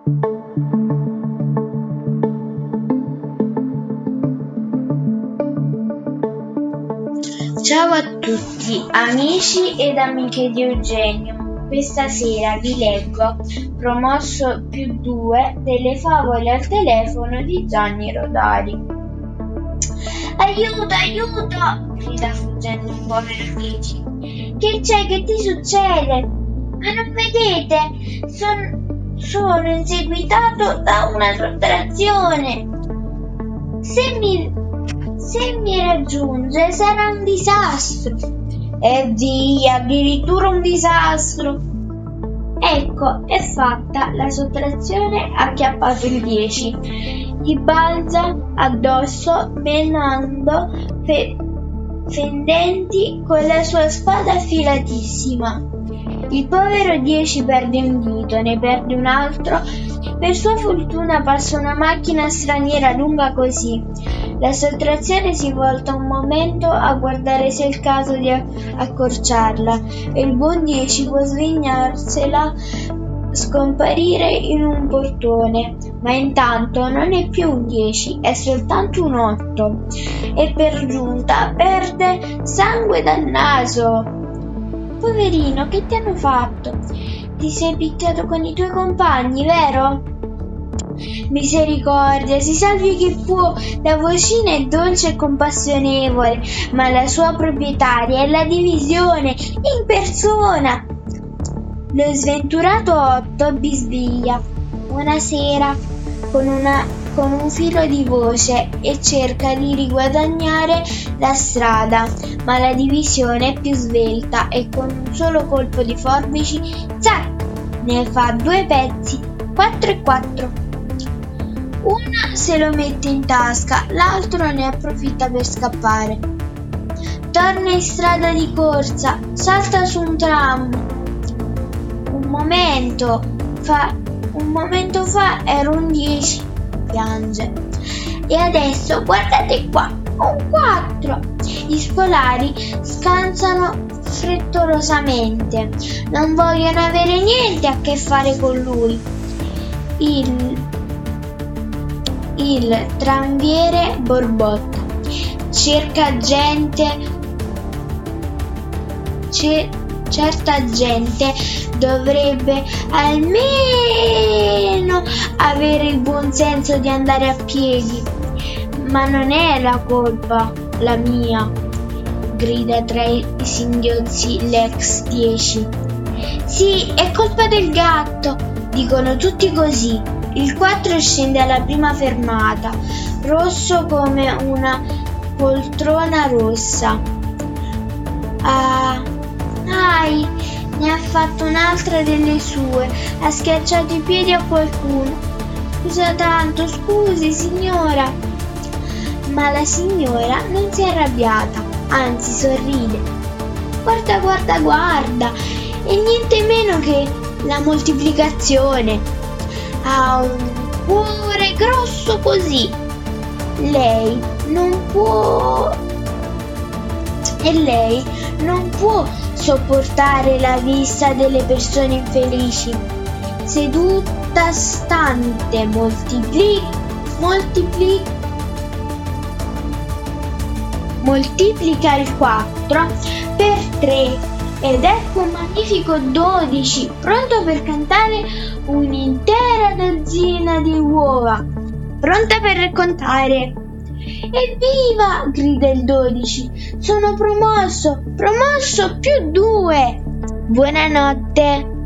Ciao a tutti, amici ed amiche di Eugenio. Questa sera vi leggo Promosso +2 delle favole al telefono di Gianni Rodari. Aiuto, aiuto! Grida fuggendo il povero Dici. Che c'è? Che ti succede? Ma non vedete? Sono inseguitato da una sottrazione. Se mi raggiunge sarà un disastro. E via, addirittura un disastro. Ecco, è fatta. La sottrazione ha acchiappato il 10. Gli balza addosso menando fendenti con la sua spada affilatissima. Il povero 10 perde un dito, ne perde un altro. Per sua fortuna passa una macchina straniera lunga così. La sottrazione si volta un momento a guardare se è il caso di accorciarla e il buon 10 può svignarsela, scomparire in un portone, ma intanto non è più un 10, è soltanto un 8 e per giunta perde sangue dal naso. Poverino, che ti hanno fatto? Ti sei picchiato con i tuoi compagni, vero? Misericordia, si salvi chi può. La vocina è dolce e compassionevole, ma la sua proprietaria è la divisione in persona. Lo sventurato 8 bisbiglia una sera con un filo di voce e cerca di riguadagnare la strada, ma la divisione è più svelta e con un solo colpo di forbici, zac, ne fa 2 pezzi, 4 e 4. Una se lo mette in tasca, l'altro ne approfitta per scappare. Torna in strada di corsa, salta su un tram. Un momento fa era un 10, piange. E adesso guardate qua, un 4. Gli scolari scansano frettolosamente, non vogliono avere niente a che fare con lui. Il tranviere borbotta, certa gente dovrebbe almeno avere il buon senso di andare a piedi. Ma non è la colpa la mia, grida tra i singhiozzi l'ex 10. Sì, è colpa del gatto, dicono tutti così. Il 4 scende alla prima fermata, rosso come una poltrona rossa. Ai, ne ha fatto un'altra delle sue, ha schiacciato i piedi a qualcuno. Scusa tanto, scusi signora. Ma la signora non si è arrabbiata, anzi sorride. Guarda, è niente meno che la moltiplicazione. Ha un cuore grosso così. Lei non può sopportare la vista delle persone infelici. Seduta stante moltiplica il 4 per 3 ed ecco un magnifico 12 pronto per cantare un'intera dozzina di uova, pronta per raccontare. Evviva! Grida il 12. Sono promosso +2. Buonanotte.